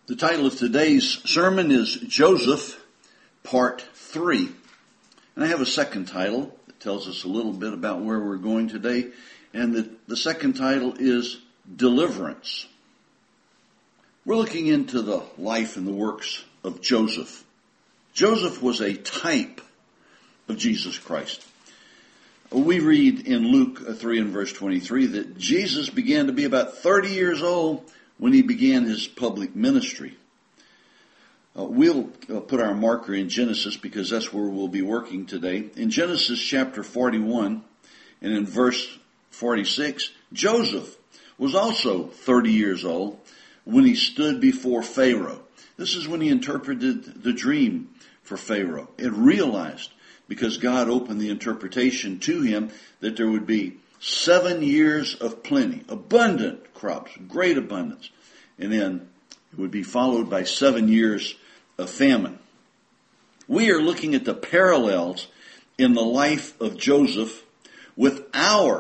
The title of today's sermon is Joseph, Part 3. And I have a second title that tells us a little bit about where we're going today. And the second title is Deliverance. We're looking into the life and the works of Joseph. Joseph was a type of Jesus Christ. We read in Luke 3 and verse 23 that Jesus began to be about 30 years old when he began his public ministry. We'll put our marker in Genesis because that's where we'll be working today. In Genesis chapter 41 and in verse 46, Joseph was also 30 years old when he stood before Pharaoh. This is when he interpreted the dream for Pharaoh and realized, because God opened the interpretation to him, that there would be 7 years of plenty, abundant crops, great abundance. And then it would be followed by 7 years of famine. We are looking at the parallels in the life of Joseph with our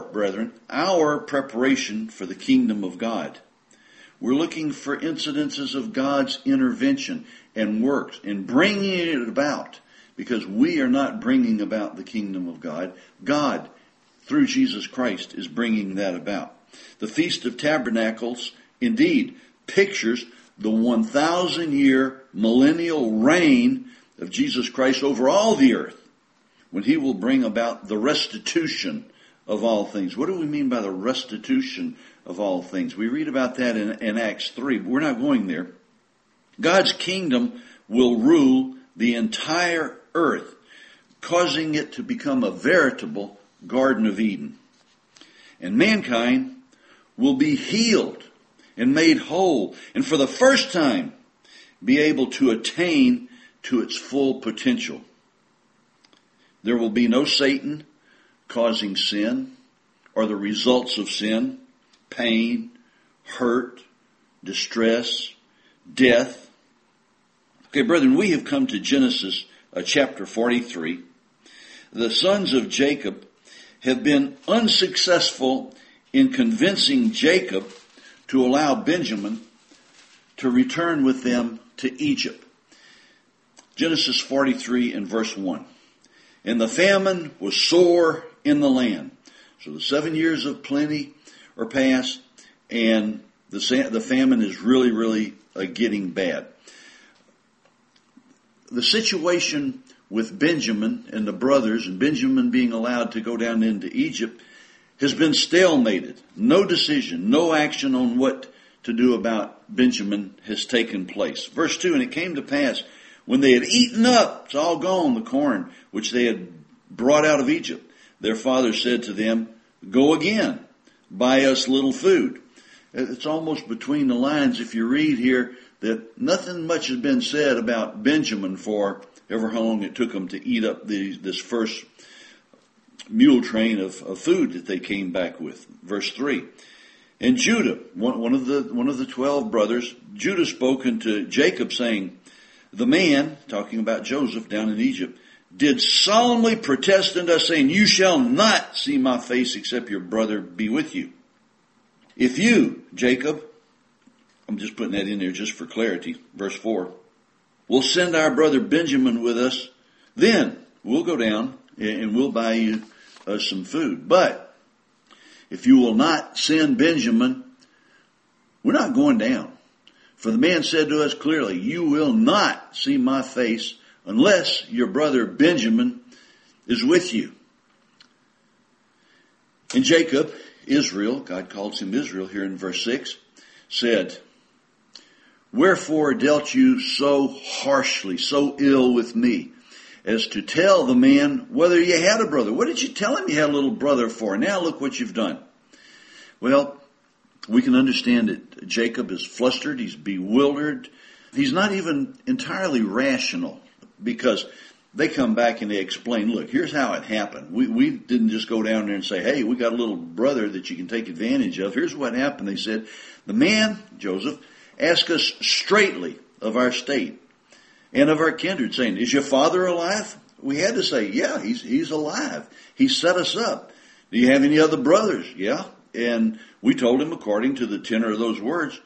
preparation for the kingdom of God. We're looking for incidences of God's intervention and works and bringing it about, because we are not bringing about the kingdom of God. God, through Jesus Christ, is bringing that about. The Feast of Tabernacles, indeed, pictures the 1,000-year millennial reign of Jesus Christ over all the earth, when he will bring about the restitution of all things. What do we mean by the restitution of all things? We read about that in Acts 3, but we're not going there. God's kingdom will rule the entire earth, causing it to become a veritable Garden of Eden. And mankind will be healed and made whole, and for the first time be able to attain to its full potential. There will be no Satan causing sin or the results of sin, pain, hurt, distress, death. Okay, brethren, we have come to Genesis chapter 43. The sons of Jacob have been unsuccessful in convincing Jacob to allow Benjamin to return with them to Egypt. Genesis 43 and verse 1. And the famine was sore in the land. So the 7 years of plenty are past, and the famine is really getting bad. The situation with Benjamin and the brothers, and Benjamin being allowed to go down into Egypt, has been stalemated. No decision, no action on what to do about Benjamin has taken place. Verse 2, and it came to pass, when they had eaten up, it's all gone, the corn which they had brought out of Egypt, their father said to them, go again, buy us little food. It's almost between the lines if you read here that nothing much has been said about Benjamin for ever how long it took them to eat up this first mule train of food that they came back with. Verse 3. And Judah, one of the 12 brothers, Judah spoke unto Jacob, saying, the man, talking about Joseph down in Egypt, did solemnly protest unto us, saying, you shall not see my face except your brother be with you. If you, Jacob, I'm just putting that in there just for clarity, verse 4, will send our brother Benjamin with us, then we'll go down and we'll buy you some food. But if you will not send Benjamin, we're not going down. For the man said to us clearly, you will not see my face unless your brother Benjamin is with you. And Jacob, Israel, God calls him Israel here in verse 6, said, wherefore dealt you so harshly, so ill with me, as to tell the man whether you had a brother? What did you tell him you had a little brother for? Now look what you've done. Well, we can understand that Jacob is flustered, he's bewildered. He's not even entirely rational, because they come back and they explain, look, here's how it happened. We didn't just go down there and say, hey, we got a little brother that you can take advantage of. Here's what happened. They said, the man, Joseph, asked us straightly of our state and of our kindred, saying, is your father alive? We had to say, yeah, he's alive. He set us up. Do you have any other brothers? Yeah. And we told him according to the tenor of those words.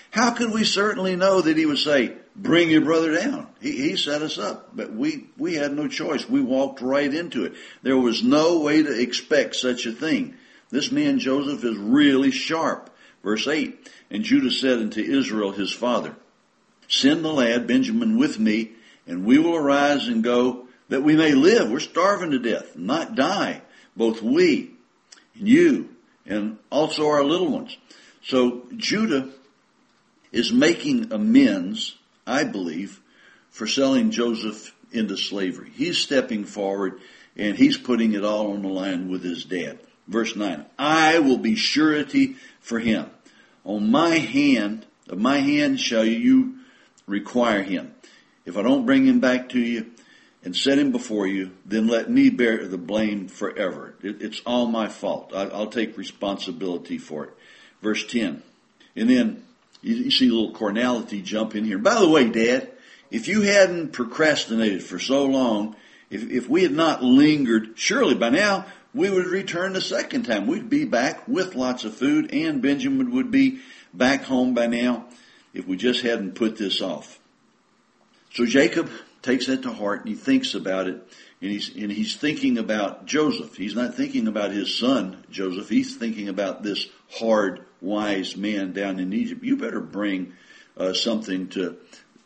How could we certainly know that he would say, bring your brother down? He set us up, but we had no choice. We walked right into it. There was no way to expect such a thing. This man Joseph is really sharp. Verse 8, and Judah said unto Israel his father, send the lad Benjamin with me, and we will arise and go, that we may live. We're starving to death, not die, both we and you, and also our little ones. So Judah is making amends, I believe, for selling Joseph into slavery. He's stepping forward, and he's putting it all on the line with his dad. Verse 9, I will be surety for him. On my hand, of my hand shall you require him. If I don't bring him back to you and set him before you, then let me bear the blame forever. It's all my fault. I'll take responsibility for it. Verse 10. And then you see a little carnality jump in here. By the way, Dad, if you hadn't procrastinated for so long, if we had not lingered, surely by now we would return the second time. We'd be back with lots of food, and Benjamin would be back home by now if we just hadn't put this off. So Jacob takes that to heart, and he thinks about it, and he's thinking about Joseph. He's not thinking about his son, Joseph. He's thinking about this hard, wise man down in Egypt. You better bring something to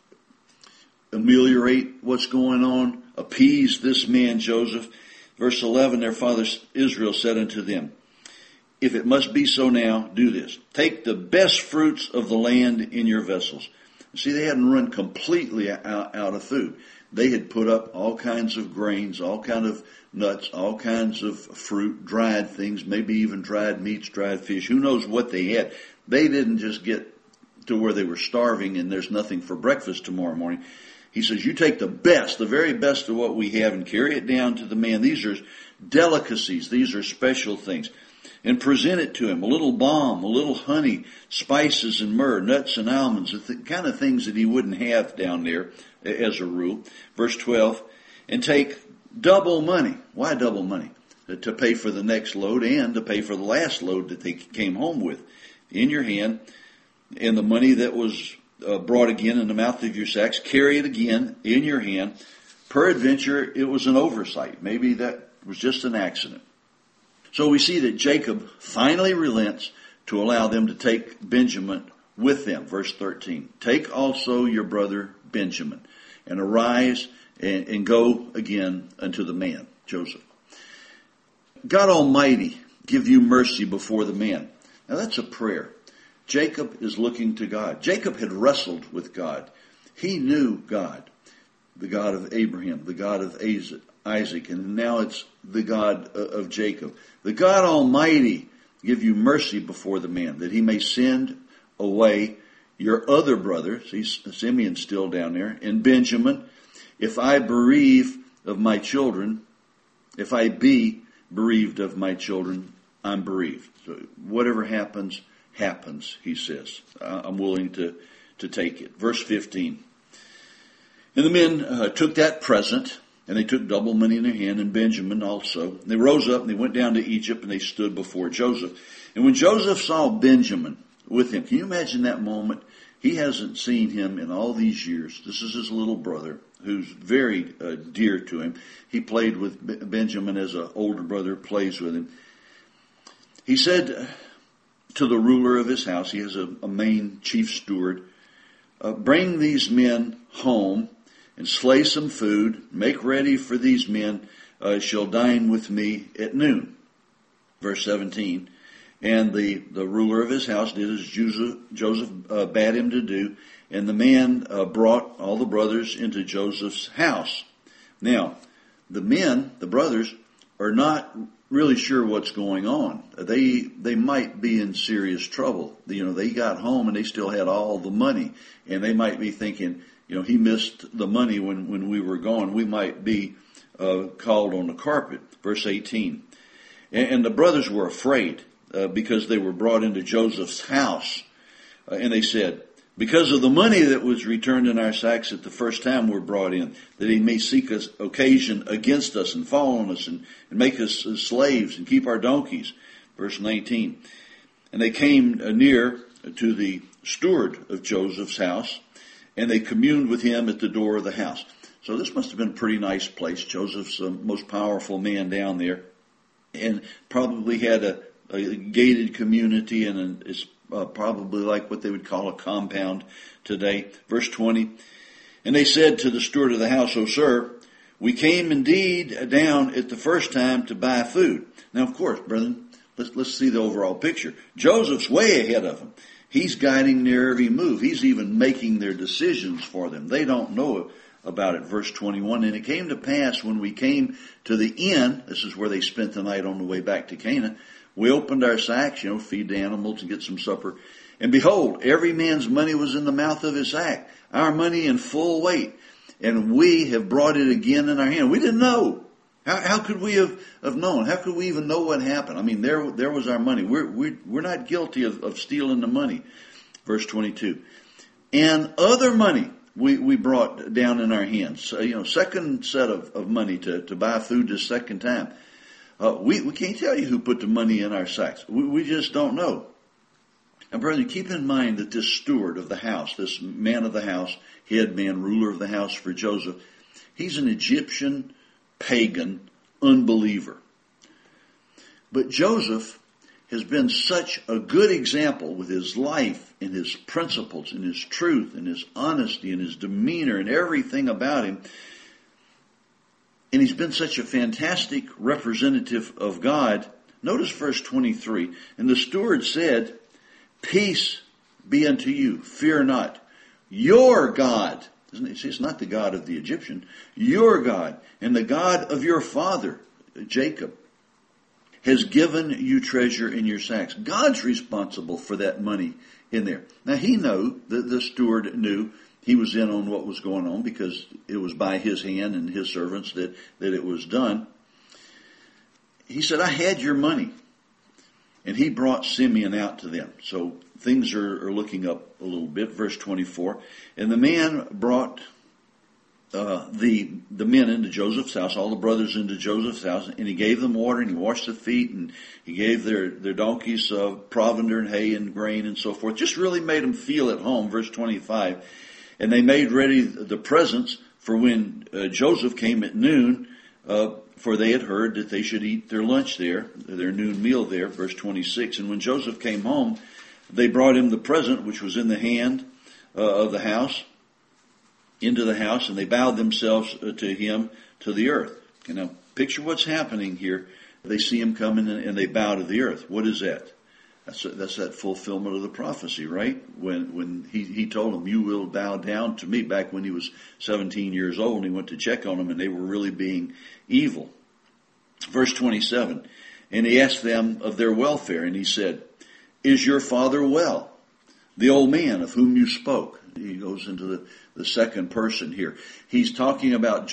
ameliorate what's going on, appease this man Joseph. Verse 11, their father Israel said unto them, if it must be so now, do this. Take the best fruits of the land in your vessels. See, they hadn't run completely out of food. They had put up all kinds of grains, all kinds of nuts, all kinds of fruit, dried things, maybe even dried meats, dried fish. Who knows what they had? They didn't just get to where they were starving and there's nothing for breakfast tomorrow morning. He says, you take the best, the very best of what we have, and carry it down to the man. These are delicacies. These are special things. And present it to him. A little balm, a little honey, spices and myrrh, nuts and almonds, the kind of things that he wouldn't have down there as a rule. Verse 12, and take double money. Why double money? To pay for the next load and to pay for the last load that they came home with in your hand. And the money that was brought again in the mouth of your sacks, carry it again in your hand. Peradventure, it was an oversight. Maybe that was just an accident. So we see that Jacob finally relents to allow them to take Benjamin with them. Verse 13. Take also your brother Benjamin, and arise and go again unto the man, Joseph. God Almighty give you mercy before the man. Now that's a prayer. Jacob is looking to God. Jacob had wrestled with God. He knew God, the God of Abraham, the God of Isaac, and now it's the God of Jacob. The God Almighty give you mercy before the man, that he may send away your other brother, see Simeon's still down there, and Benjamin, if I bereave of my children, if I be bereaved of my children, I'm bereaved. So whatever happens, happens, he says. I'm willing to take it. Verse 15. And the men took that present, and they took double money in their hand, and Benjamin also. And they rose up, and they went down to Egypt, and they stood before Joseph. And when Joseph saw Benjamin with him, can you imagine that moment? He hasn't seen him in all these years. This is his little brother, who's very dear to him. He played with Benjamin as an older brother plays with him. He said to the ruler of his house, he has a main chief steward, bring these men home and slay some food, make ready for these men, shall dine with me at noon. Verse 17. And the ruler of his house did as Joseph bade him to do, and the man brought all the brothers into Joseph's house. Now, the men, the brothers, are not really sure what's going on. They might be in serious trouble. You know, they got home and they still had all the money, and they might be thinking, you know, he missed the money when we were gone. We might be called on the carpet. Verse 18. And the brothers were afraid because they were brought into Joseph's house. And they said, because of the money that was returned in our sacks at the first time we're brought in, that he may seek us occasion against us and fall on us and make us slaves and keep our donkeys. Verse 19. And they came near to the steward of Joseph's house, and they communed with him at the door of the house. So this must have been a pretty nice place. Joseph's the most powerful man down there, and probably had a gated community, and it's probably like what they would call a compound today. Verse 20, and they said to the steward of the house, "O sir, we came indeed down at the first time to buy food." Now, of course, brethren, let's see the overall picture. Joseph's way ahead of them. He's guiding their every move. He's even making their decisions for them. They don't know about it. Verse 21, and it came to pass when we came to the inn, this is where they spent the night on the way back to Canaan, we opened our sacks, feed the animals and get some supper. And behold, every man's money was in the mouth of his sack, our money in full weight. And we have brought it again in our hand. We didn't know. How could we have known? How could we even know what happened? I mean, there was our money. We're not guilty of stealing the money. Verse 22. And other money we brought down in our hands. Second set of money to buy food this second time. We can't tell you who put the money in our sacks. We just don't know. And brethren, keep in mind that this steward of the house, this man of the house, head man, ruler of the house for Joseph, he's an Egyptian pagan unbeliever. But Joseph has been such a good example with his life and his principles and his truth and his honesty and his demeanor and everything about him. And he's been such a fantastic representative of God. Notice verse 23. And the steward said, "Peace be unto you, fear not. Your God," it's not the God of the Egyptian, "your God and the God of your father, Jacob, has given you treasure in your sacks." God's responsible for that money in there. Now the steward knew he was in on what was going on because it was by his hand and his servants that it was done. He said, "I had your money." And he brought Simeon out to them. So things are looking up a little bit. Verse 24. And the man brought the men into Joseph's house, all the brothers into Joseph's house, and he gave them water, and he washed their feet, and he gave their donkeys provender and hay and grain and so forth. Just really made them feel at home. Verse 25. And they made ready the presents for when Joseph came at noon, for they had heard that they should eat their lunch there, their noon meal there. Verse 26. And when Joseph came home, they brought him the present which was in the hand of the house, into the house, and they bowed themselves to him to the earth. Now, picture what's happening here. They see him coming and they bow to the earth. What is that? That's that fulfillment of the prophecy, right? When he told them, "You will bow down to me," back when he was 17 years old, and he went to check on them, and they were really being evil. Verse 27, and he asked them of their welfare, and he said, "Is your father well, the old man of whom you spoke?" He goes into the second person here. He's talking about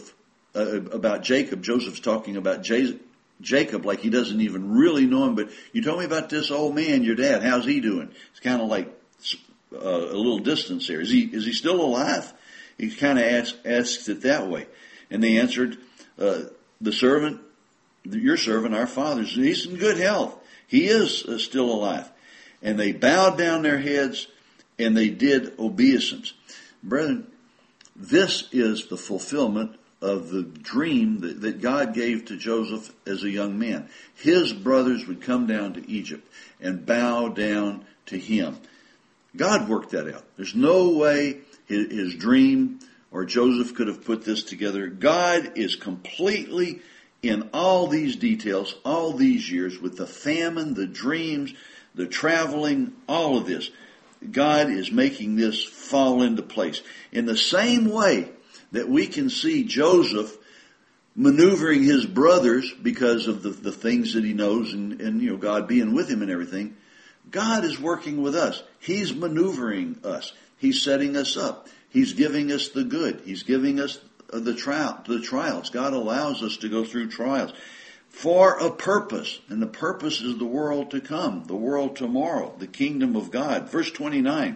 about Jacob. Joseph's talking about Jacob like he doesn't even really know him. But you told me about this old man, your dad. How's he doing? It's kind of like a little distance there. Is he still alive? He kind of asks it that way. And they answered, "The servant, your servant, our father's, he's in good health. He is still alive." And they bowed down their heads and they did obeisance. Brethren, this is the fulfillment of the dream that God gave to Joseph as a young man. His brothers would come down to Egypt and bow down to him. God worked that out. There's no way his dream or Joseph could have put this together. God is completely in all these details, all these years, with the famine, the dreams, the traveling, all of this. God is making this fall into place. In the same way that we can see Joseph maneuvering his brothers because of the things that he knows and God being with him and everything, God is working with us. He's maneuvering us. He's setting us up. He's giving us the good. He's giving us the trials. God allows us to go through trials for a purpose. And the purpose is the world to come, the world tomorrow, the kingdom of God. Verse 29.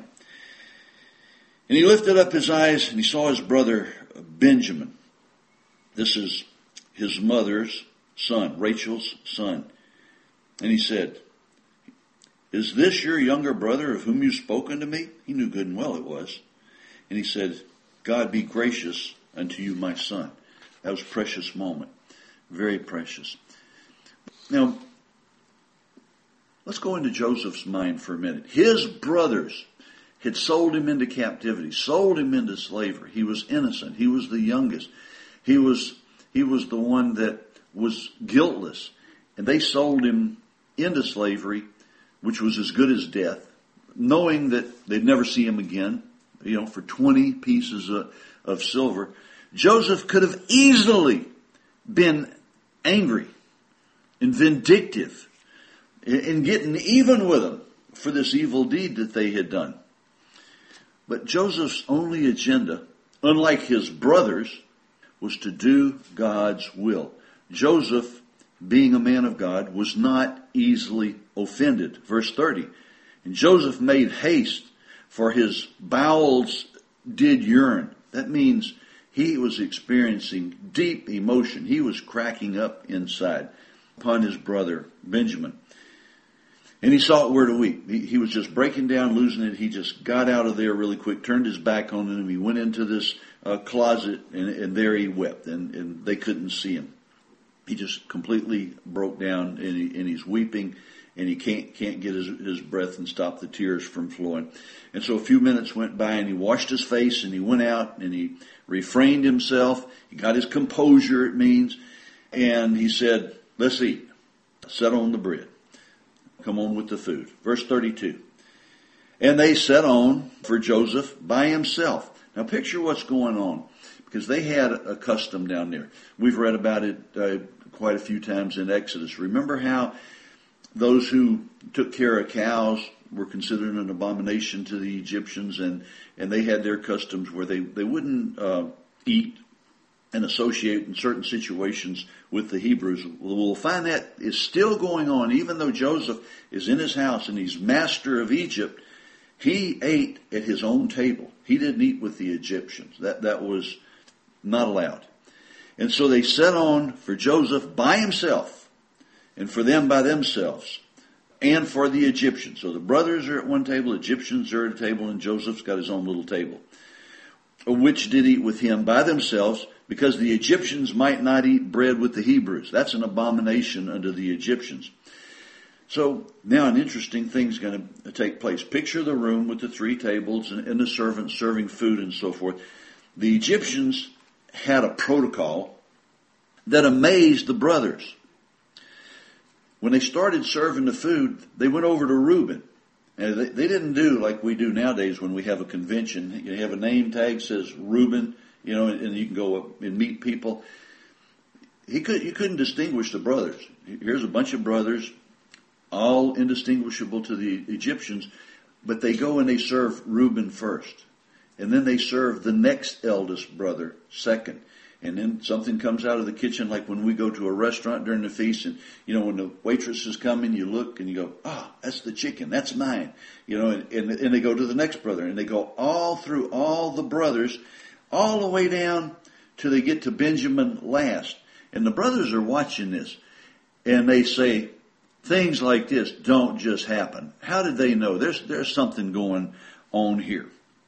And he lifted up his eyes and he saw his brother Benjamin. This is his mother's son, Rachel's son. And he said, is this your younger brother of whom you've spoken to me? He knew good and well it was. And he said, God be gracious unto you, my son. That was a precious moment. Very precious. Now, let's go into Joseph's mind for a minute. His brothers had sold him into captivity, sold him into slavery. He was innocent. He was the youngest. He was the one that was guiltless. And they sold him into slavery, which was as good as death, knowing that they'd never see him again, for 20 pieces of silver. Joseph could have easily been angry and vindictive in getting even with them for this evil deed that they had done. But Joseph's only agenda, unlike his brothers, was to do God's will. Joseph, being a man of God, was not easily offended. Verse 30, and Joseph made haste, for his bowels did yearn. That means he was experiencing deep emotion. He was cracking up inside upon his brother Benjamin. And he sought where to weep. He was just breaking down, losing it. He just got out of there really quick, turned his back on him. He went into this closet, and there he wept, and they couldn't see him. He just completely broke down, and he's weeping, and he can't get his breath and stop the tears from flowing. And so a few minutes went by, and he washed his face, and he went out, and he refrained himself. He got his composure, it means, and he said, let's eat. Set on the bread. Come on with the food. Verse 32. And they set on for Joseph by himself. Now picture what's going on, because they had a custom down there. We've read about it quite a few times in Exodus. Remember how those who took care of cows were considered an abomination to the Egyptians, and they had their customs where they wouldn't eat and associate in certain situations with the Hebrews. We'll find that is still going on, even though Joseph is in his house and he's master of Egypt. He ate at his own table. He didn't eat with the Egyptians. That was not allowed. And so they set on for Joseph by himself, and for them by themselves, and for the Egyptians. So the brothers are at one table, Egyptians are at a table, and Joseph's got his own little table, which did eat with him by themselves, because the Egyptians might not eat bread with the Hebrews. That's an abomination unto the Egyptians. So now an interesting thing's going to take place. Picture the room with the three tables and the servants serving food and so forth. The Egyptians had a protocol that amazed the brothers. When they started serving the food, they went over to Reuben. And they didn't do like we do nowadays when we have a convention. You have a name tag says Reuben, and you can go up and meet people. You couldn't distinguish the brothers. Here's a bunch of brothers, all indistinguishable to the Egyptians, but they go and they serve Reuben first. And then they serve the next eldest brother second. And then something comes out of the kitchen, like when we go to a restaurant during the feast, and, when the waitress is coming, you look and you go, that's the chicken, that's mine. And they go to the next brother, and they go all through all the brothers, all the way down till they get to Benjamin last. And the brothers are watching this, and they say things like this don't just happen. How did they know? There's something going on here.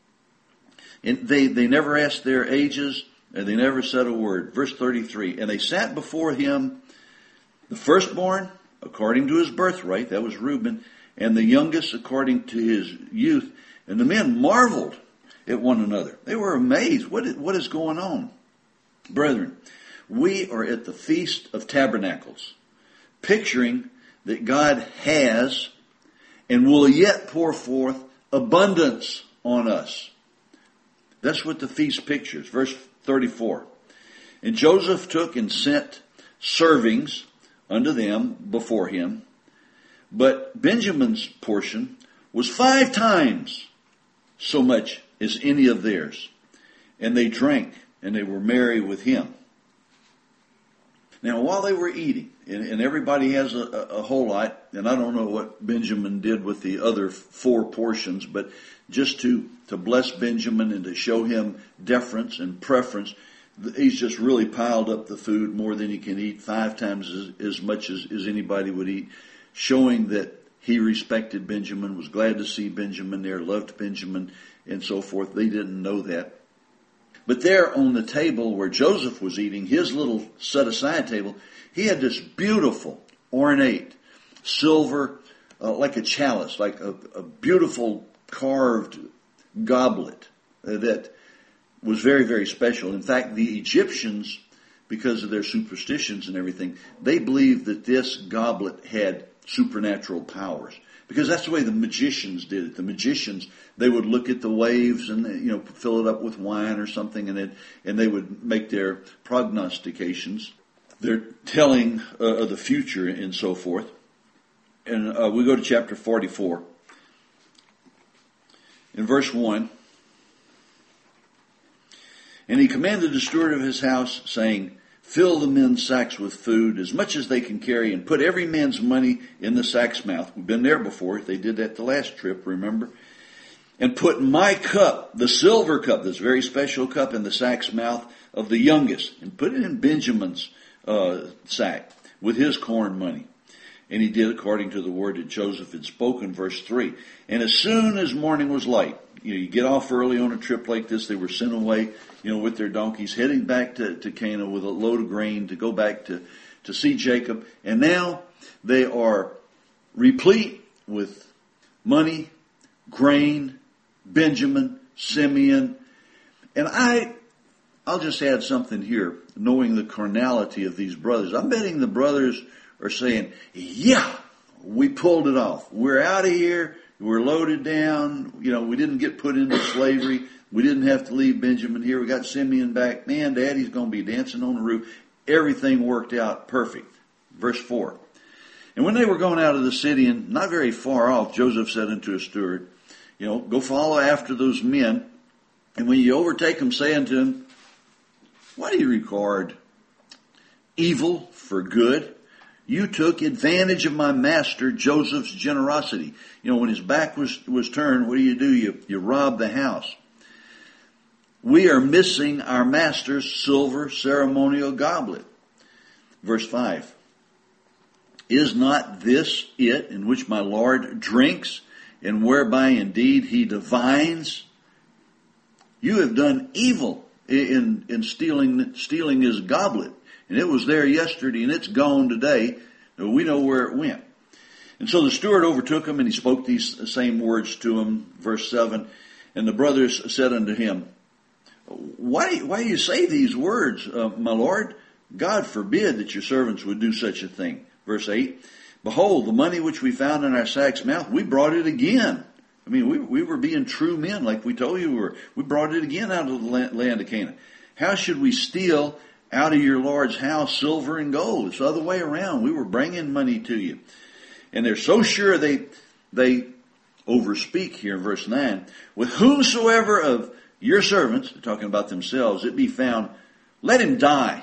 And they never asked their ages, and they never said a word. Verse 33, and they sat before him, the firstborn, according to his birthright, that was Reuben, and the youngest according to his youth. And the men marveled at one another. They were amazed. What is going on? Brethren, we are at the Feast of Tabernacles, picturing that God has and will yet pour forth abundance on us. That's what the feast pictures. Verse 34. And Joseph took and sent servings unto them before him, but Benjamin's portion was 5 times so much as any of theirs. And they drank, and they were merry with him. Now, while they were eating, and everybody has a whole lot, and I don't know what Benjamin did with the other 4 portions, but just to bless Benjamin and to show him deference and preference, he's just really piled up the food more than he can eat, 5 times as much as anybody would eat, showing that he respected Benjamin, was glad to see Benjamin there, loved Benjamin, and so forth. They didn't know that. But there on the table where Joseph was eating, his little set-aside table, he had this beautiful, ornate, silver, like a chalice, like a beautiful carved goblet that was very, very special. In fact, the Egyptians, because of their superstitions and everything, they believed that this goblet had supernatural powers. Because that's the way the magicians did it. The magicians, they would look at the waves and, fill it up with wine or something, and they would make their prognostications. They're telling of the future and so forth. And we go to chapter 44. In verse 1, and he commanded the steward of his house, saying, fill the men's sacks with food, as much as they can carry, and put every man's money in the sack's mouth. We've been there before. They did that the last trip, remember? And put my cup, the silver cup, this very special cup, in the sack's mouth of the youngest, and put it in Benjamin's sack with his corn money. And he did according to the word that Joseph had spoken, verse 3. And as soon as morning was light, you get off early on a trip like this, they were sent away, with their donkeys, heading back to Canaan with a load of grain to go back to see Jacob. And now they are replete with money, grain, Benjamin, Simeon. And I'll just add something here, knowing the carnality of these brothers. I'm betting the brothers are saying, yeah, we pulled it off. We're out of here. We're loaded down. We didn't get put into slavery. We didn't have to leave Benjamin here. We got Simeon back. Man, Daddy's going to be dancing on the roof. Everything worked out perfect. Verse 4. And when they were going out of the city, and not very far off, Joseph said unto his steward, go follow after those men. And when you overtake them, say unto them, why do you regard evil for good? You took advantage of my master Joseph's generosity. When his back was turned, what do? You rob the house. We are missing our master's silver ceremonial goblet. Verse 5. Is not this it in which my Lord drinks, and whereby indeed he divines? You have done evil in stealing his goblet. And it was there yesterday, and it's gone today. We know where it went. And so the steward overtook him, and he spoke these same words to him. Verse 7, and the brothers said unto him, Why do you say these words, my Lord? God forbid that your servants would do such a thing. Verse 8, behold, the money which we found in our sack's mouth, we brought it again. I mean, we were being true men like we told you we were. We brought it again out of the land of Canaan. How should we steal out of your Lord's house silver and gold? It's the other way around. We were bringing money to you. And they're so sure they overspeak here in verse 9. With whomsoever of your servants, they're talking about themselves, it be found, let him die.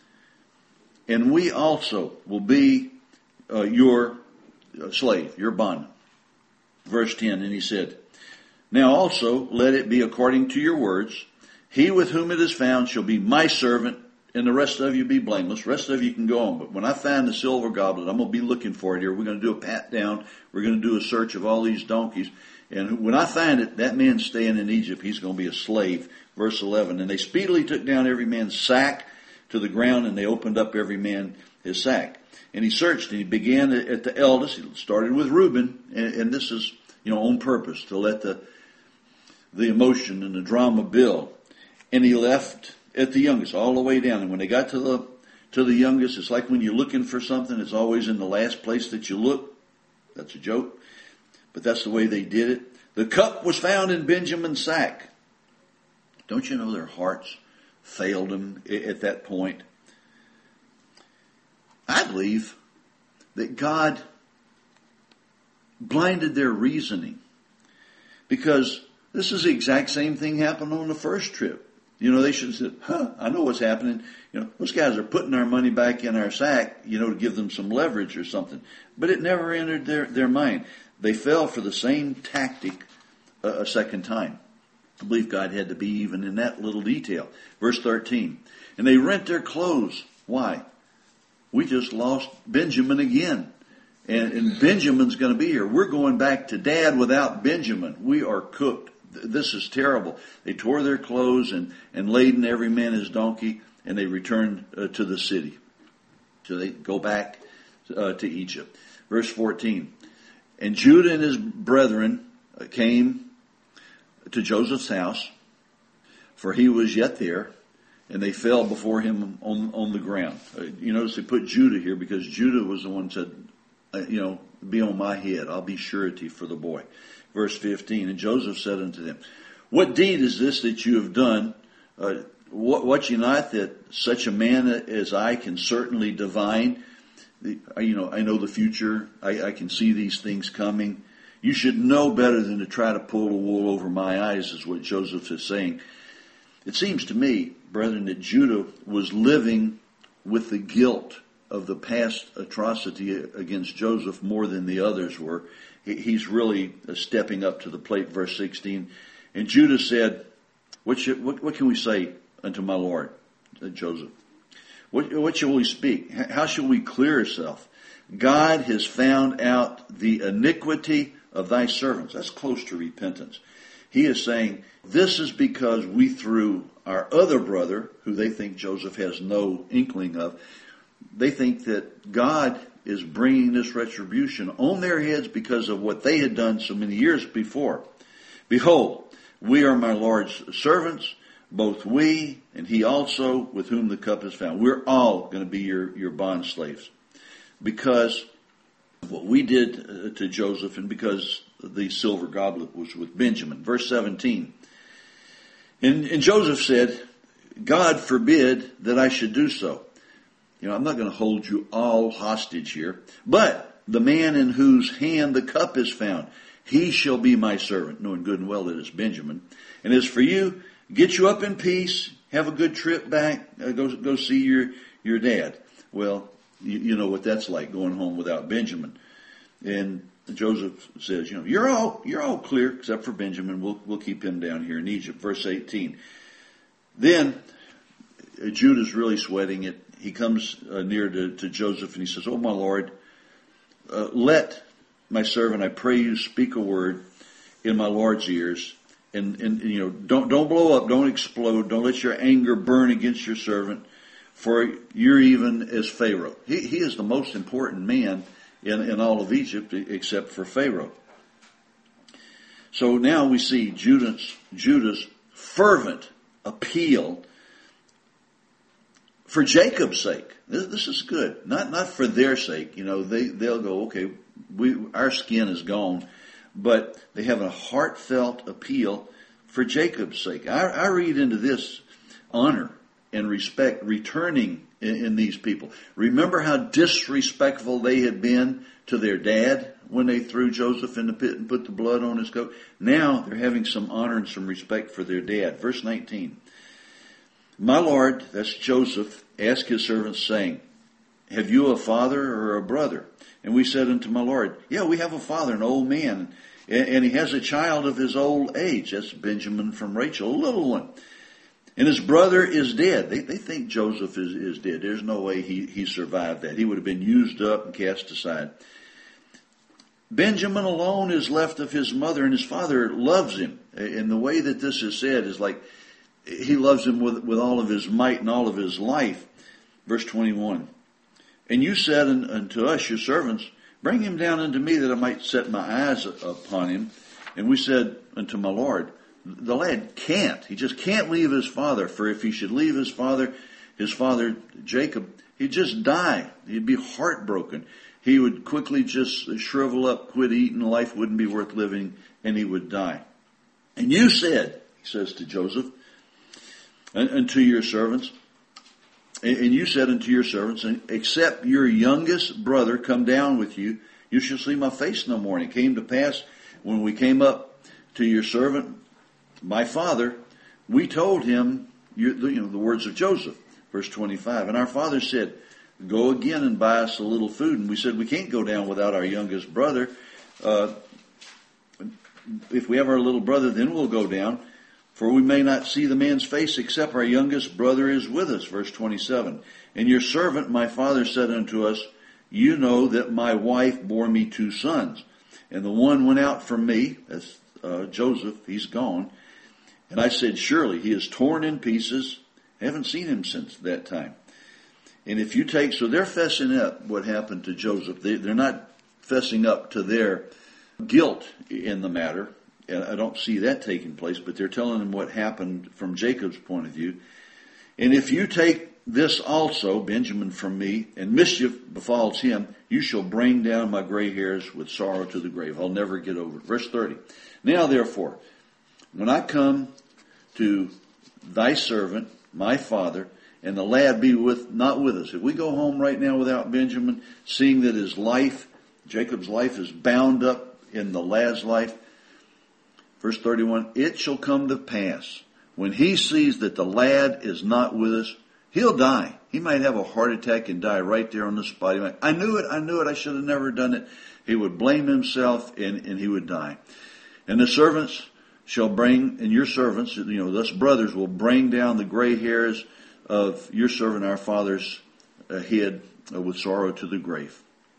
And we also will be your slave, your bondman. Verse 10, and he said, now also let it be according to your words. He with whom it is found shall be my servant, and the rest of you be blameless. The rest of you can go on. But when I find the silver goblet, I'm going to be looking for it here. We're going to do a pat down. We're going to do a search of all these donkeys. And when I find it, that man's staying in Egypt. He's going to be a slave. Verse 11, and they speedily took down every man's sack to the ground, and they opened up every man his sack. And he searched, and he began at the eldest. He started with Reuben, and this is, on purpose, to let the emotion and the drama build. And he left at the youngest, all the way down. And when they got to the youngest, it's like when you're looking for something, it's always in the last place that you look. That's a joke. But that's the way they did it. The cup was found in Benjamin's sack. Don't you know their hearts failed them at that point? I believe that God blinded their reasoning, because this is the exact same thing happened on the first trip. They should have said, I know what's happening. Those guys are putting our money back in our sack, to give them some leverage or something. But it never entered their mind. They fell for the same tactic a second time. I believe God had to be even in that little detail. Verse 13. And they rent their clothes. Why? We just lost Benjamin again. and Benjamin's going to be here. We're going back to Dad without Benjamin. We are cooked. This is terrible. They tore their clothes and laden every man his donkey, and they returned to the city. So they go back to Egypt. Verse 14. And Judah and his brethren came to Joseph's house, for he was yet there, and they fell before him on the ground. You notice they put Judah here because Judah was the one who said, be on my head. I'll be surety for the boy. Verse 15, and Joseph said unto them, what deed is this that you have done? What you not that such a man as I can certainly divine? I know the future. I can see these things coming. You should know better than to try to pull the wool over my eyes, is what Joseph is saying. It seems to me, brethren, that Judah was living with the guilt of the past atrocity against Joseph more than the others were. He's really stepping up to the plate, verse 16. And Judah said, what can we say unto my Lord, Joseph? What shall we speak? How shall we clear ourselves? God has found out the iniquity of thy servants. That's close to repentance. He is saying, this is because we threw our other brother, who they think Joseph has no inkling of, they think that God is bringing this retribution on their heads because of what they had done so many years before. Behold, we are my Lord's servants, both we and he also with whom the cup is found. We're all going to be your bond slaves because of what we did to Joseph and because the silver goblet was with Benjamin. Verse 17. And Joseph said, God forbid that I should do so. I'm not going to hold you all hostage here, but the man in whose hand the cup is found, he shall be my servant, knowing good and well that it's Benjamin. And as for you, get you up in peace, have a good trip back, go see your dad. Well, you know what that's like, going home without Benjamin. And Joseph says, you're all clear except for Benjamin. We'll keep him down here in Egypt. Verse 18. Then Judah's really sweating it. He comes near to Joseph and he says, oh my Lord, let my servant, I pray you, speak a word in my Lord's ears. And don't blow up, don't explode, don't let your anger burn against your servant, for you're even as Pharaoh. He is the most important man in all of Egypt except for Pharaoh. So now we see Judah's fervent appeal for Jacob's sake. This is good. Not for their sake. They'll go, okay, our skin is gone. But they have a heartfelt appeal for Jacob's sake. I read into this honor and respect returning in these people. Remember how disrespectful they had been to their dad when they threw Joseph in the pit and put the blood on his coat? Now they're having some honor and some respect for their dad. Verse 19. My Lord, that's Joseph, asked his servants, saying, have you a father or a brother? And we said unto my Lord, yeah, we have a father, an old man, and he has a child of his old age. That's Benjamin from Rachel, a little one. And his brother is dead. They think Joseph is dead. There's no way he survived that. He would have been used up and cast aside. Benjamin alone is left of his mother, and his father loves him. And the way that this is said is like he loves him with all of his might and all of his life. Verse 21. And you said unto us, your servants, bring him down unto me that I might set my eyes upon him. And we said unto my Lord, the lad can't. He just can't leave his father. For if he should leave his father Jacob, he'd just die. He'd be heartbroken. He would quickly just shrivel up, quit eating, life wouldn't be worth living, and he would die. And you said, he says to Joseph, unto your servants, and you said unto your servants, except your youngest brother come down with you, you shall see my face no more. And it came to pass, when we came up to your servant, my father, we told him the words of Joseph. Verse 25. And our father said, go again and buy us a little food. And we said, we can't go down without our youngest brother. If we have our little brother, then we'll go down. For we may not see the man's face except our youngest brother is with us. Verse 27. And your servant, my father, said unto us, you know that my wife bore me 2 sons. And the one went out from me, that's Joseph, he's gone. And I said, surely he is torn in pieces. I haven't seen him since that time. And if you take, so they're fessing up what happened to Joseph. They're not fessing up to their guilt in the matter. And I don't see that taking place, but they're telling him what happened from Jacob's point of view. And if you take this also, Benjamin, from me, and mischief befalls him, you shall bring down my gray hairs with sorrow to the grave. I'll never get over it. Verse 30. Now therefore, when I come to thy servant, my father, and the lad be not with us. If we go home right now without Benjamin, seeing that his life, Jacob's life, is bound up in the lad's life. Verse 31, it shall come to pass, when he sees that the lad is not with us, he'll die. He might have a heart attack and die right there on the spot. He might, I knew it, I should have never done it. He would blame himself and he would die. And the servants shall bring, and your servants, thus brothers, will bring down the gray hairs of your servant, our father's head with sorrow to the grave.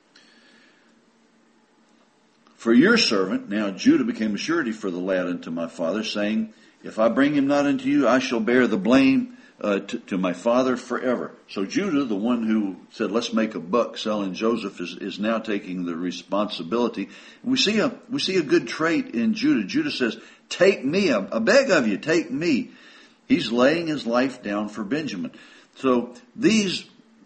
For your servant, now Judah became a surety for the lad unto my father, saying, if I bring him not unto you, I shall bear the blame to my father forever. So Judah, the one who said, let's make a buck selling Joseph, is now taking the responsibility. We see a good trait in Judah. Judah says, take me, I beg of you, take me. He's laying his life down for Benjamin. So these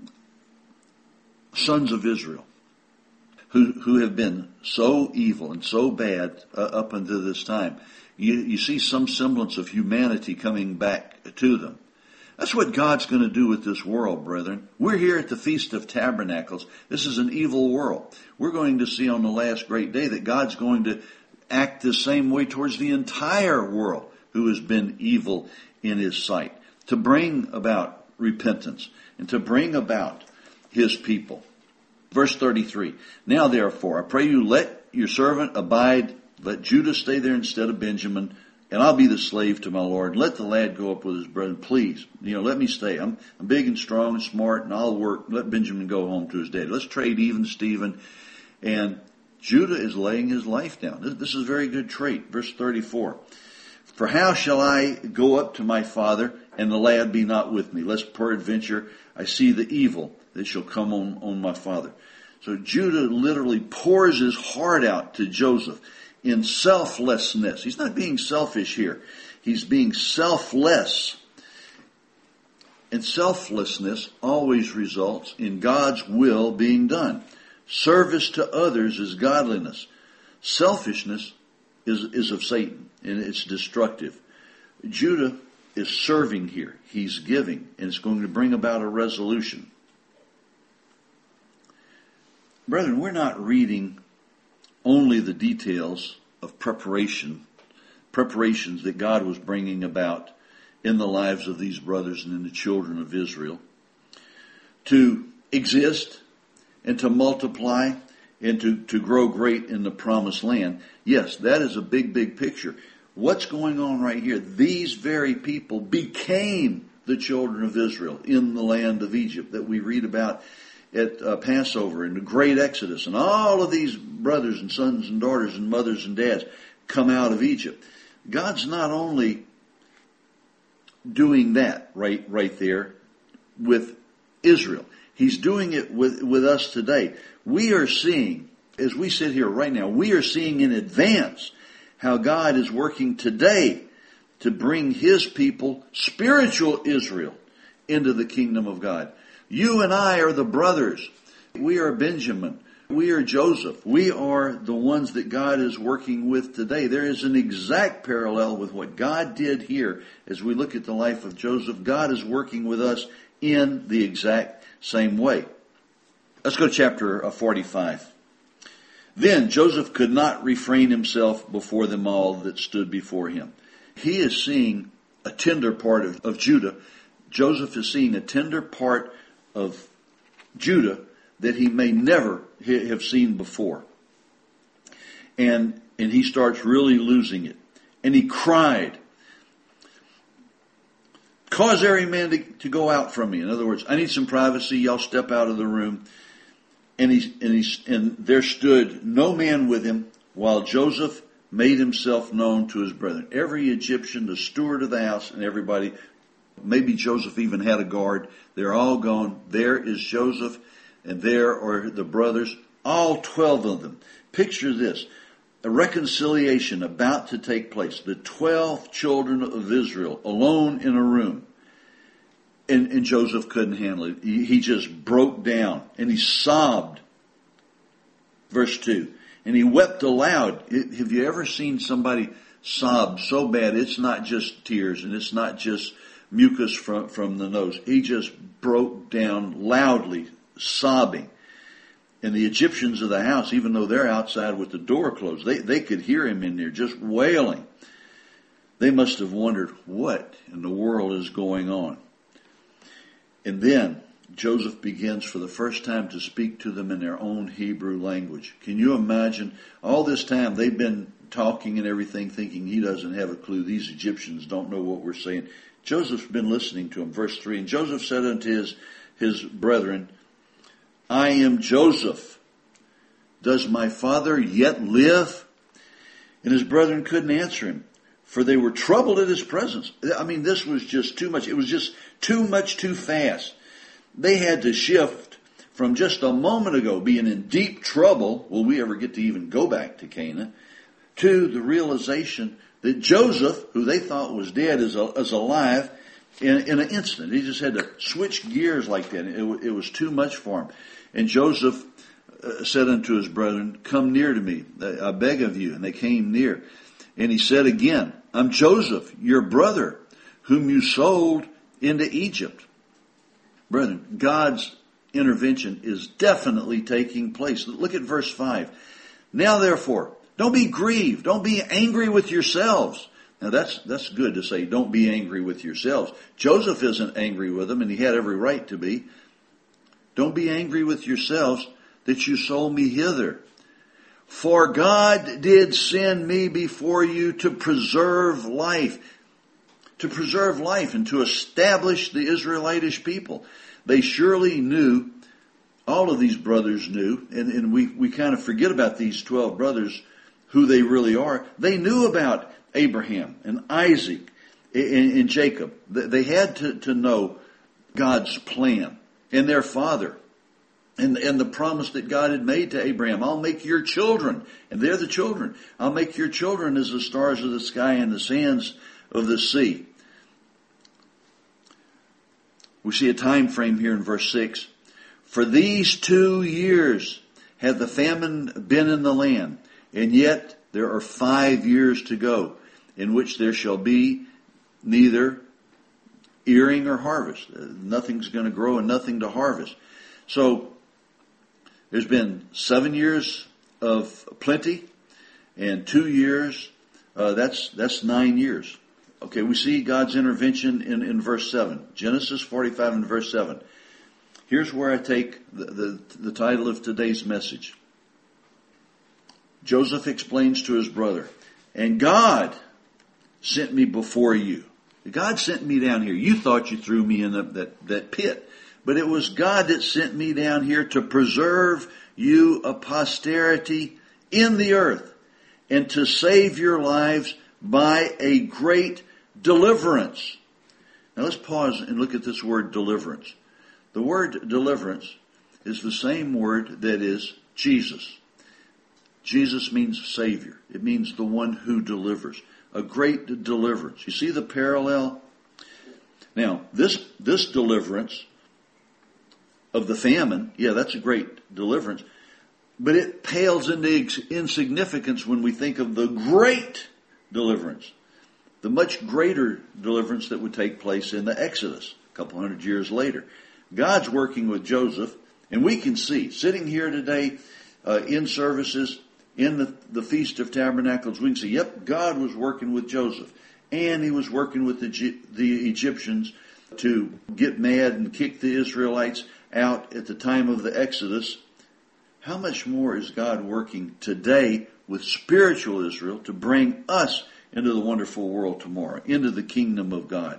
sons of Israel, who have been so evil and so bad up until this time, you see some semblance of humanity coming back to them. That's what God's going to do with this world, brethren. We're here at the Feast of Tabernacles. This is an evil world. We're going to see on the last great day that God's going to act the same way towards the entire world who has been evil in his sight, to bring about repentance and to bring about his people. Verse 33, now therefore, I pray you, let your servant abide, let Judah stay there instead of Benjamin, and I'll be the slave to my Lord. Let the lad go up with his brethren, please. Let me stay. I'm big and strong and smart, and I'll work. Let Benjamin go home to his daddy. Let's trade even, Stephen. And Judah is laying his life down. This is a very good trait. Verse 34. For how shall I go up to my father, and the lad be not with me? Lest peradventure I see the evil that shall come on my father. So Judah literally pours his heart out to Joseph in selflessness. He's not being selfish here. He's being selfless. And selflessness always results in God's will being done. Service to others is godliness. Selfishness is of Satan, and it's destructive. Judah is serving here. He's giving, and it's going to bring about a resolution. Brethren, we're not reading only the details of preparations that God was bringing about in the lives of these brothers and in the children of Israel to exist and to multiply and to grow great in the promised land. Yes, that is a big, big picture. What's going on right here? These very people became the children of Israel in the land of Egypt that we read about at Passover and the great Exodus, and all of these brothers and sons and daughters and mothers and dads come out of Egypt. God's not only doing that right there with Israel. He's doing it with us today. We are seeing, as we sit here right now, we are seeing in advance how God is working today to bring his people, spiritual Israel, into the kingdom of God. You and I are the brothers. We are Benjamin. We are Joseph. We are the ones that God is working with today. There is an exact parallel with what God did here as we look at the life of Joseph. God is working with us in the exact same way. Let's go to chapter 45. Then Joseph could not refrain himself before them all that stood before him. He is seeing a tender part of Judah. Joseph is seeing a tender part of Judah that he may never have seen before. And he starts really losing it. And he cried, cause every man to go out from me. In other words, I need some privacy. Y'all step out of the room. And there stood no man with him, while Joseph made himself known to his brethren. Every Egyptian, the steward of the house, and everybody, maybe Joseph even had a guard. They're all gone. There is Joseph, and there are the brothers, all 12 of them. Picture this, a reconciliation about to take place. The 12 children of Israel alone in a room. And Joseph couldn't handle it. He just broke down and he sobbed. Verse 2. And he wept aloud. Have you ever seen somebody sob so bad? It's not just tears and it's not just mucus from the nose. He just broke down loudly, sobbing. And the Egyptians of the house, even though they're outside with the door closed, they could hear him in there just wailing. They must have wondered, what in the world is going on? And then Joseph begins for the first time to speak to them in their own Hebrew language. Can you imagine? All this time they've been talking and everything, thinking he doesn't have a clue. These Egyptians don't know what we're saying. Joseph's been listening to him. Verse 3, and Joseph said unto his brethren, I am Joseph. Does my father yet live? And his brethren couldn't answer him, for they were troubled at his presence. I mean, this was just too much. It was just too much too fast. They had to shift from just a moment ago being in deep trouble, will we ever get to even go back to Canaan, to the realization that Joseph, who they thought was dead, is alive in an instant. He just had to switch gears like that. It was too much for him. And Joseph said unto his brethren, come near to me, I beg of you. And they came near. And he said again, I'm Joseph, your brother, whom you sold into Egypt. Brethren, God's intervention is definitely taking place. Look at verse 5. Now therefore, don't be grieved. Don't be angry with yourselves. Now that's good to say, don't be angry with yourselves. Joseph isn't angry with them, and he had every right to be. Don't be angry with yourselves that you sold me hither. For God did send me before you to preserve life. To preserve life and to establish the Israelitish people. They surely knew, all of these brothers knew, and we kind of forget about these 12 brothers, who they really are. They knew about Abraham and Isaac and Jacob. They had to know God's plan and their father and the promise that God had made to Abraham. I'll make your children, and they're the children, I'll make your children as the stars of the sky and the sands of the sea. We see a time frame here in verse 6. For these 2 years had the famine been in the land, and yet there are 5 years to go, in which there shall be neither earing or harvest. Nothing's going to grow and nothing to harvest. So there's been 7 years of plenty, and 2 years, that's 9 years. Okay, we see God's intervention in verse 7. Genesis 45 and verse 7. Here's where I take the title of today's message. Joseph explains to his brother, and God sent me before you. God sent me down here. You thought you threw me in that pit. But it was God that sent me down here to preserve you a posterity in the earth and to save your lives by a great deliverance. Now let's pause and look at this word deliverance. The word deliverance is the same word that is Jesus. Jesus means Savior. It means the one who delivers. A great deliverance. You see the parallel? Now, this deliverance of the famine, yeah, that's a great deliverance, but it pales into insignificance when we think of the great deliverance. The much greater deliverance that would take place in the Exodus a couple hundred years later. God's working with Joseph, and we can see, sitting here today in services, in the Feast of Tabernacles, we can see, yep, God was working with Joseph. And he was working with the Egyptians to get mad and kick the Israelites out at the time of the Exodus. How much more is God working today with spiritual Israel to bring us into the wonderful world tomorrow, into the kingdom of God?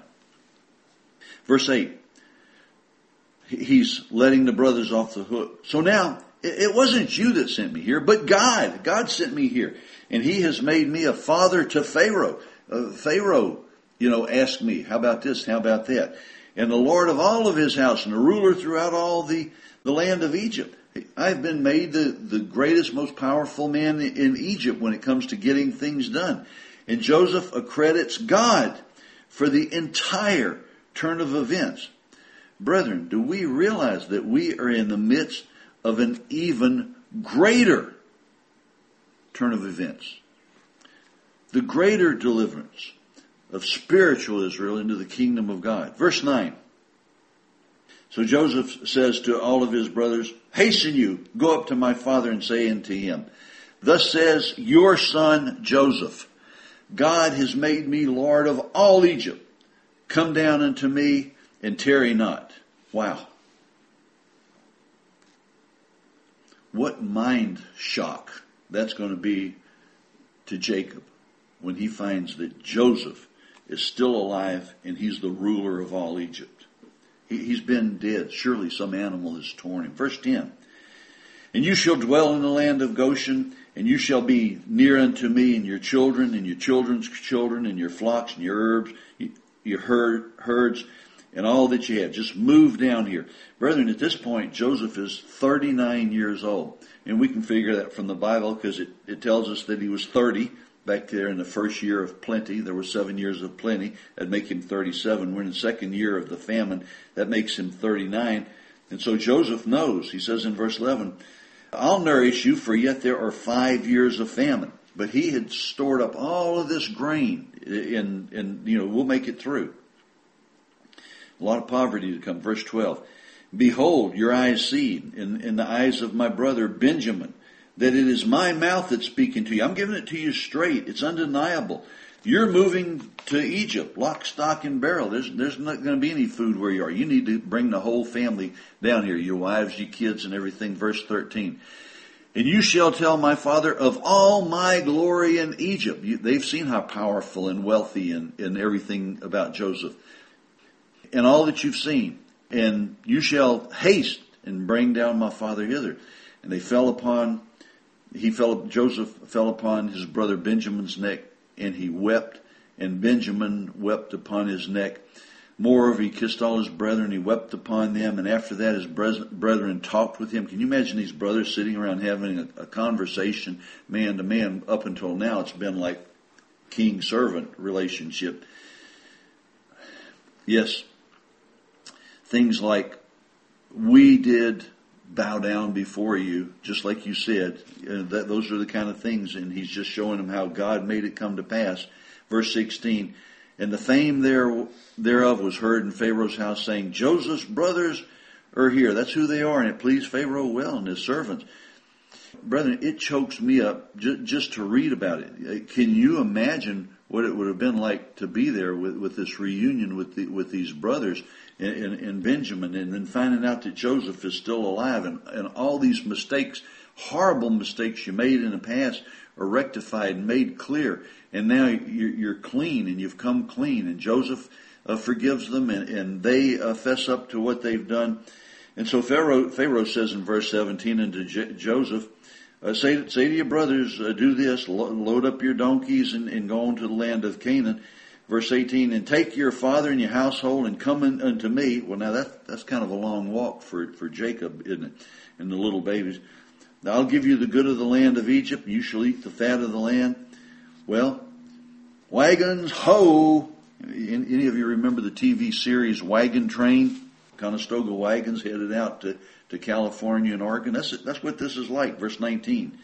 Verse 8. He's letting the brothers off the hook. So now, It wasn't you that sent me here, but God. God sent me here. And He has made me a father to Pharaoh. Pharaoh, asked me, how about this? How about that? And the Lord of all of his house and a ruler throughout all the land of Egypt. I've been made the greatest, most powerful man in Egypt when it comes to getting things done. And Joseph accredits God for the entire turn of events. Brethren, do we realize that we are in the midst of an even greater turn of events? The greater deliverance of spiritual Israel into the kingdom of God. Verse 9. So Joseph says to all of his brothers, hasten you, go up to my father and say unto him, thus says your son Joseph, God has made me Lord of all Egypt. Come down unto me and tarry not. Wow. What mind shock that's going to be to Jacob when he finds that Joseph is still alive and he's the ruler of all Egypt. He's been dead. Surely some animal has torn him. Verse 10. And you shall dwell in the land of Goshen, and you shall be near unto me, and your children, and your children's children, and your flocks, and your herbs, your herds, and all that you have. Just move down here. Brethren, at this point, Joseph is 39 years old. And we can figure that from the Bible because it tells us that he was 30 back there in the first year of plenty. There were 7 years of plenty. That'd make him 37. We're in the second year of the famine. That makes him 39. And so Joseph knows. He says in verse 11, I'll nourish you, for yet there are 5 years of famine. But he had stored up all of this grain, and we'll make it through. A lot of poverty to come. Verse 12. Behold, your eyes see, in the eyes of my brother Benjamin, that it is my mouth that's speaking to you. I'm giving it to you straight. It's undeniable. You're moving to Egypt, lock, stock, and barrel. There's not going to be any food where you are. You need to bring the whole family down here, your wives, your kids, and everything. Verse 13. And you shall tell my father of all my glory in Egypt. They've seen how powerful and wealthy and everything about Joseph. And all that you've seen. And you shall haste and bring down my father hither. And Joseph fell upon his brother Benjamin's neck, and he wept, and Benjamin wept upon his neck. Moreover, he kissed all his brethren, he wept upon them, and after that his brethren talked with him. Can you imagine these brothers sitting around having a conversation, man to man? Up until now, it's been like king-servant relationship. Yes, things like, we did bow down before you, just like you said. Those are the kind of things, and he's just showing them how God made it come to pass. Verse 16, and the fame thereof was heard in Pharaoh's house, saying, Joseph's brothers are here. That's who they are, and it pleased Pharaoh well and his servants. Brethren, it chokes me up just to read about it. Can you imagine what it would have been like to be there with this reunion with these brothers and Benjamin, and then finding out that Joseph is still alive, and all these mistakes, horrible mistakes you made in the past, are rectified and made clear, and now you're clean, and you've come clean, and Joseph forgives them, and they fess up to what they've done. And so Pharaoh says in verse 17 unto Joseph, say to your brothers, do this, load up your donkeys and go on to the land of Canaan. Verse 18, and take your father and your household and come unto me. Well, now that's kind of a long walk for Jacob, isn't it? And the little babies. Now I'll give you the good of the land of Egypt. You shall eat the fat of the land. Well, wagons, ho! Any of you remember the TV series Wagon Train? Conestoga wagons headed out to California and Oregon. That's what this is like. Verse 19.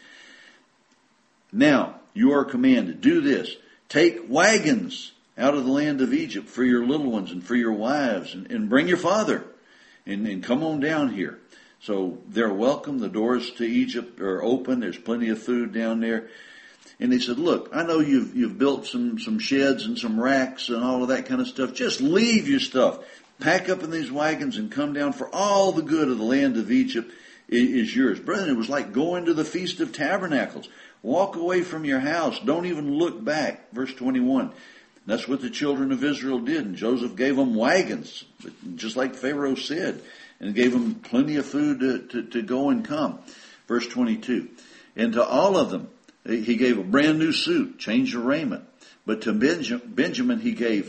Now, you are commanded, do this. Take wagons out of the land of Egypt for your little ones and for your wives, and bring your father, and come on down here. So they're welcome. The doors to Egypt are open. There's plenty of food down there. And they said, look, I know you've built some sheds and some racks and all of that kind of stuff. Just leave your stuff. Pack up in these wagons and come down, for all the good of the land of Egypt is yours. Brethren, it was like going to the Feast of Tabernacles. Walk away from your house. Don't even look back. Verse 21. That's what the children of Israel did. And Joseph gave them wagons, just like Pharaoh said, and gave them plenty of food to go and come. Verse 22. And to all of them he gave a brand new suit, change of raiment. But to Benjamin he gave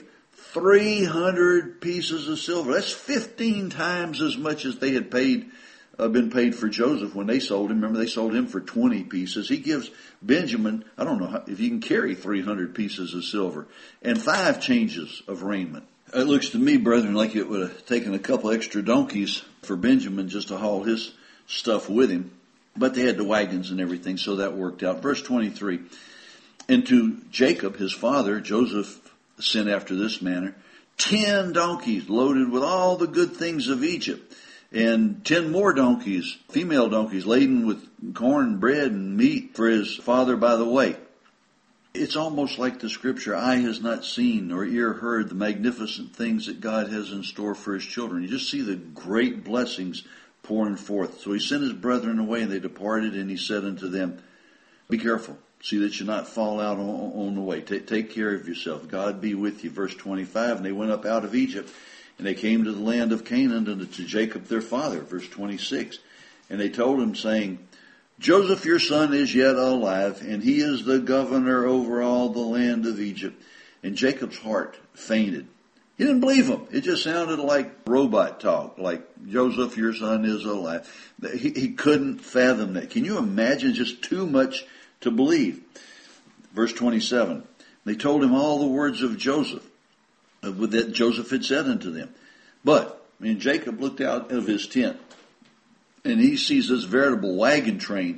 300 pieces of silver. That's 15 times as much as they had been paid for Joseph when they sold him. Remember, they sold him for 20 pieces. He gives Benjamin, I don't know if you can carry 300 pieces of silver, and 5 changes of raiment. It looks to me, brethren, like it would have taken a couple extra donkeys for Benjamin just to haul his stuff with him. But they had the wagons and everything, so that worked out. Verse 23, and to Jacob, his father, Joseph sent after this manner 10 donkeys loaded with all the good things of Egypt, and 10 more donkeys, female donkeys, laden with corn, bread, and meat for his father by the way. It's almost like the scripture, eye has not seen nor ear heard the magnificent things that God has in store for his children. You just see the great blessings pouring forth. So he sent his brethren away, and they departed, and he said unto them, be careful, see that you not fall out on the way. Take care of yourself. God be with you. Verse 25, and they went up out of Egypt, and they came to the land of Canaan, and to Jacob their father. Verse 26, and they told him, saying, Joseph your son is yet alive, and he is the governor over all the land of Egypt. And Jacob's heart fainted. He didn't believe him. It just sounded like robot talk, like Joseph your son is alive. He couldn't fathom that. Can you imagine? Just too much to believe. Verse 27, they told him all the words of Joseph, that Joseph had said unto them. But, Jacob looked out of his tent, and he sees this veritable wagon train,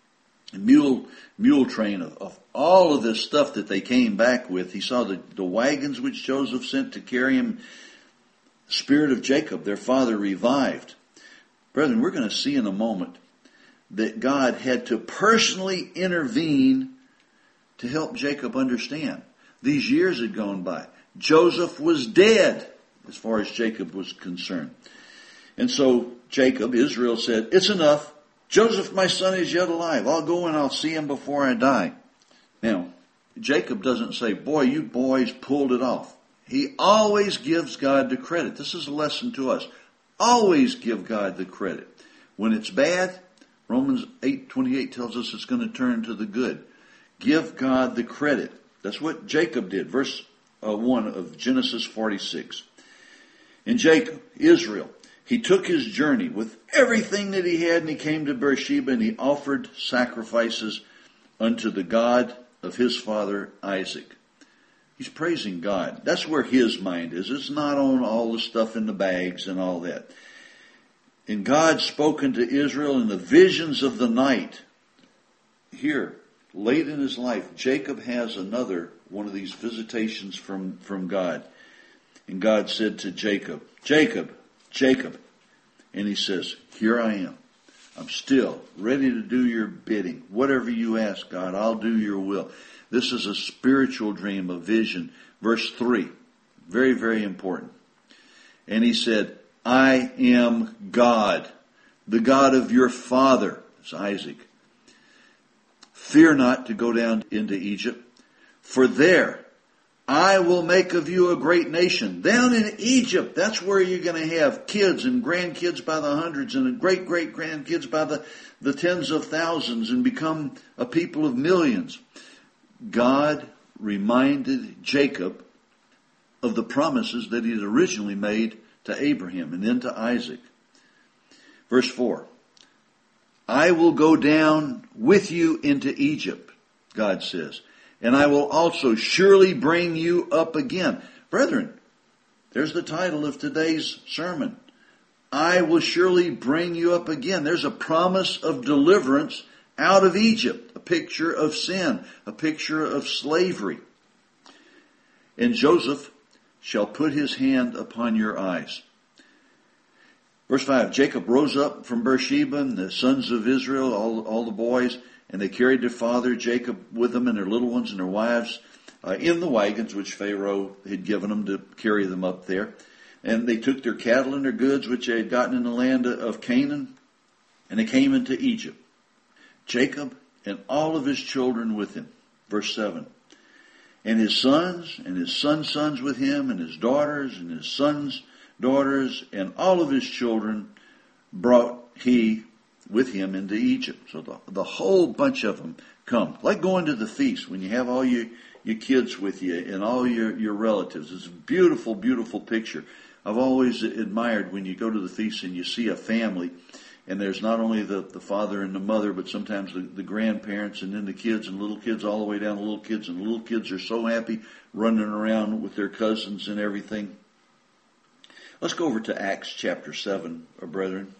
mule train of all of this stuff that they came back with. He saw the wagons which Joseph sent to carry him. The spirit of Jacob, their father, revived. Brethren, we're going to see in a moment that God had to personally intervene to help Jacob understand. These years had gone by. Joseph was dead as far as Jacob was concerned. And so Jacob, Israel, said, it's enough. Joseph, my son, is yet alive. I'll go and I'll see him before I die. Now, Jacob doesn't say, boy, you boys pulled it off. He always gives God the credit. This is a lesson to us. Always give God the credit. When it's bad, Romans 8:28 tells us it's going to turn to the good. Give God the credit. That's what Jacob did. Verse 1 of Genesis 46. And Jacob, Israel, he took his journey with everything that he had, and he came to Beersheba, and he offered sacrifices unto the God of his father Isaac. He's praising God. That's where his mind is. It's not on all the stuff in the bags and all that. And God spoke unto Israel in the visions of the night. Here, late in his life, Jacob has another one of these visitations from God. And God said to Jacob, Jacob, Jacob. And he says, here I am. I'm still ready to do your bidding. Whatever you ask, God, I'll do your will. This is a spiritual dream, a vision. Verse 3, very, very important. And he said, I am God, the God of your father, it's Isaac. Fear not to go down into Egypt, for there I will make of you a great nation. Down in Egypt, that's where you're going to have kids and grandkids by the hundreds and great-great-grandkids by the tens of thousands and become a people of millions. God reminded Jacob of the promises that he had originally made to Abraham and then to Isaac. Verse 4, I will go down with you into Egypt, God says, and I will also surely bring you up again. Brethren, there's the title of today's sermon. I will surely bring you up again. There's a promise of deliverance out of Egypt, a picture of sin, a picture of slavery. And Joseph shall put his hand upon your eyes. Verse 5, Jacob rose up from Beersheba, and the sons of Israel, all the boys, and they carried their father Jacob with them and their little ones and their wives in the wagons which Pharaoh had given them to carry them up there. And they took their cattle and their goods which they had gotten in the land of Canaan, and they came into Egypt. Jacob and all of his children with him. Verse 7. And his sons and his sons' sons with him, and his daughters and his sons' daughters, and all of his children brought he with him into Egypt. So the whole bunch of them come. Like going to the feast when you have all your kids with you and all your relatives. It's a beautiful, beautiful picture. I've always admired when you go to the feast and you see a family, and there's not only the father and the mother, but sometimes the grandparents and then the kids and little kids all the way down to little kids. And the little kids are so happy running around with their cousins and everything. Let's go over to Acts chapter 7, brethren.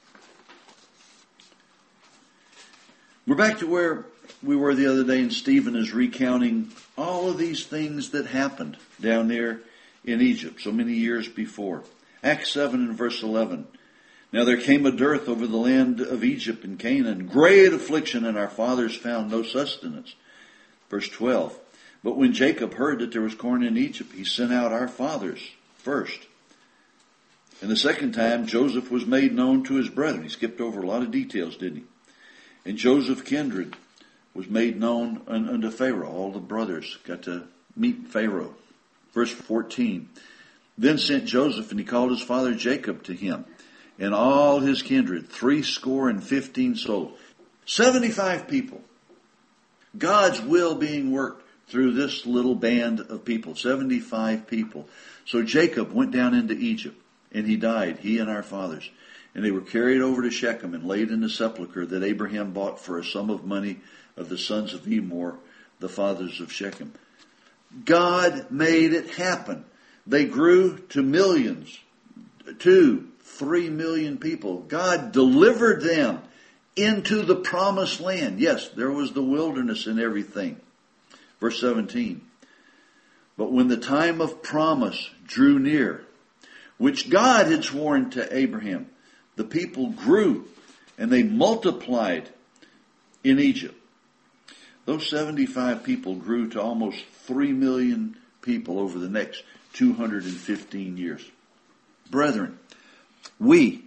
We're back to where we were the other day, and Stephen is recounting all of these things that happened down there in Egypt so many years before. Acts 7 and verse 11. Now there came a dearth over the land of Egypt and Canaan, great affliction, and our fathers found no sustenance. Verse 12. But when Jacob heard that there was corn in Egypt, he sent out our fathers first. And the second time Joseph was made known to his brethren. He skipped over a lot of details, didn't he? And Joseph's kindred was made known unto Pharaoh. All the brothers got to meet Pharaoh. Verse 14. Then sent Joseph, and he called his father Jacob to him, and all his kindred, 75 souls. 75 people. God's will being worked through this little band of people. 75 people. So Jacob went down into Egypt, and he died, he and our fathers. And they were carried over to Shechem and laid in the sepulchre that Abraham bought for a sum of money of the sons of Emor, the fathers of Shechem. God made it happen. They grew to millions, 2-3 million people. God delivered them into the promised land. Yes, there was the wilderness and everything. Verse 17. But when the time of promise drew near, which God had sworn to Abraham, the people grew and they multiplied in Egypt. Those 75 people grew to almost 3 million people over the next 215 years. Brethren, we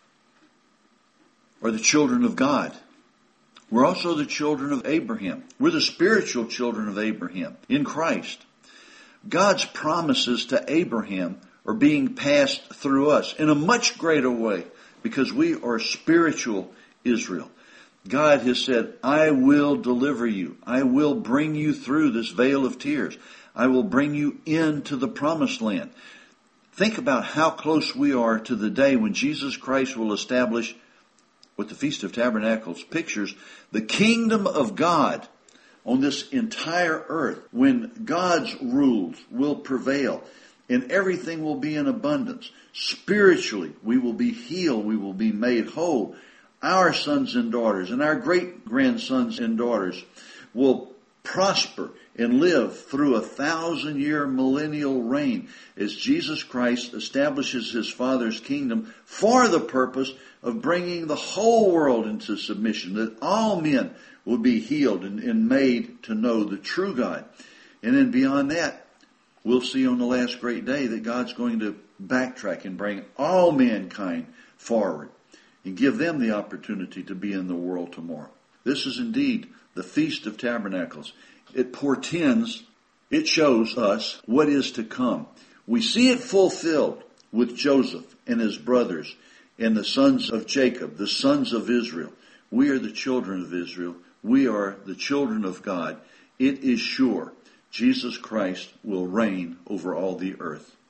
are the children of God. We're also the children of Abraham. We're the spiritual children of Abraham in Christ. God's promises to Abraham are being passed through us in a much greater way because we are spiritual Israel. God has said, I will deliver you. I will bring you through this vale of tears. I will bring you into the promised land. Think about how close we are to the day when Jesus Christ will establish, what the Feast of Tabernacles pictures, the kingdom of God on this entire earth, when God's rules will prevail and everything will be in abundance. Spiritually, we will be healed. We will be made whole. Our sons and daughters and our great-grandsons and daughters will prosper and live through 1,000-year millennial reign as Jesus Christ establishes his Father's kingdom for the purpose of bringing the whole world into submission, that all men will be healed and made to know the true God. And then beyond that, we'll see on the last great day that God's going to backtrack and bring all mankind forward and give them the opportunity to be in the world tomorrow. This is indeed the Feast of Tabernacles. It portends, it shows us what is to come. We see it fulfilled with Joseph and his brothers and the sons of Jacob, the sons of Israel. We are the children of Israel. We are the children of God. It is sure Jesus Christ will reign over all the earth.